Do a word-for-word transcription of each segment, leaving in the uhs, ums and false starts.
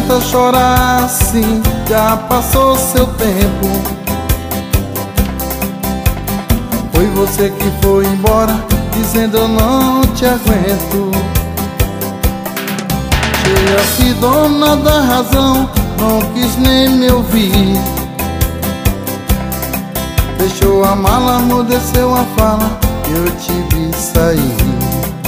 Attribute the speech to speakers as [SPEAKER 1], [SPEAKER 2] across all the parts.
[SPEAKER 1] adianta chorar assim, já passou seu tempo. Foi você que foi embora, dizendo eu não te aguento. Cheia-se dona da razão, não quis nem me ouvir. Fechou a mala, amudeceu a fala, eu te vi sair.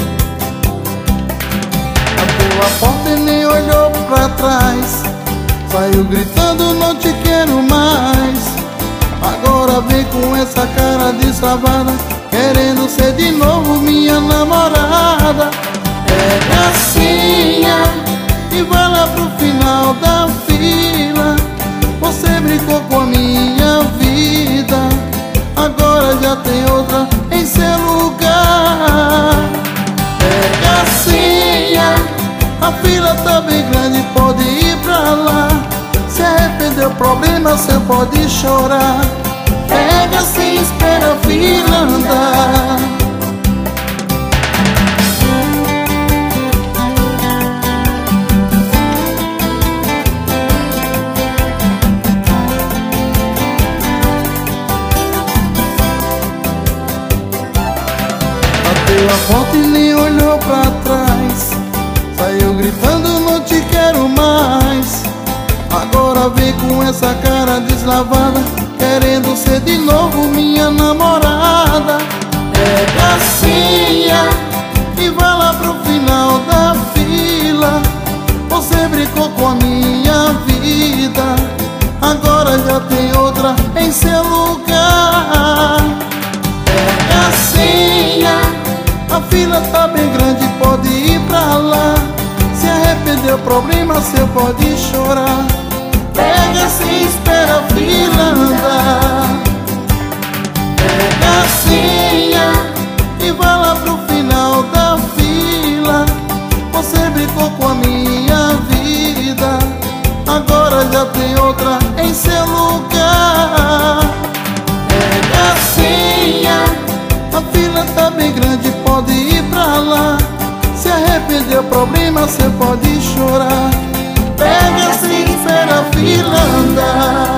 [SPEAKER 1] Abriu a porta e nem olhou pra trás, saiu gritando não te quero mais. Agora vem com essa cara destravada, querendo ser de novo minha namorada. Pega a senha e vai lá pro final da fila. Você brincou com a minha vida, agora já tem outra em seu lugar. Pega a senha, a fila tá bem grande, pode ir pra lá. Se arrependeu, problema seu, pode chorar. Pega a senha, espera a fila andar. Bateu a porta e nem olhou pra trás, saiu gritando não te quero mais. Agora vem com essa cara deslavada, querendo ser de novo minha namorada. Pega a senha e vai lá pro final da fila. Você brincou com a minha vida, agora já tem outra em seu lugar. Pega a senha, a fila tá bem grande, pode ir pra lá. Se arrependeu, problema seu, pode chorar. Pega a senha, espera a fila andar. Pega a senha e vai lá pro final da fila. Você brincou com a minha vida, agora já tem outra em seu lugar. Pega a senha, a fila tá bem grande, pode ir pra lá. Se arrependeu, problema seu, pode chorar. Pega a senha, espera a fila andar.